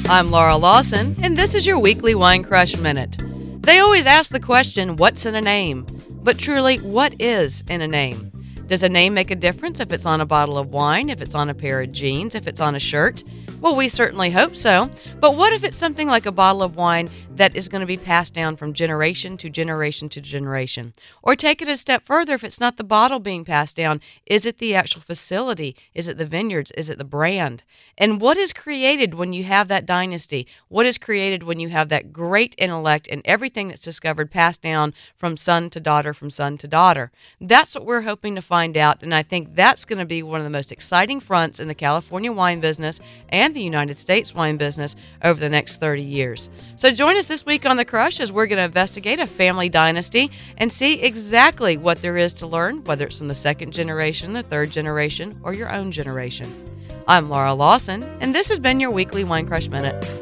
I'm Laura Lawson, and this is your weekly Wine Crush Minute. They always ask the question, what's in a name? But truly, what is in a name? Does a name make a difference if it's on a bottle of wine, if it's on a pair of jeans, if it's on a shirt? Well, we certainly hope so. But what if it's something like a bottle of wine that is going to be passed down from generation to generation to generation? Or take it a step further, if it's not the bottle being passed down, is it the actual facility? Is it the vineyards? Is it the brand? And what is created when you have that dynasty? What is created when you have that great intellect and everything that's discovered passed down from son to daughter, from son to daughter? That's what we're hoping to find out, and I think that's going to be one of the most exciting fronts in the California wine business and the United States wine business over the next 30 years. So join us this week on The Crush as we're going to investigate a family dynasty and see exactly what there is to learn, whether it's from the second generation, the third generation, or your own generation. I'm Laura Lawson, and this has been your weekly Wine Crush Minute.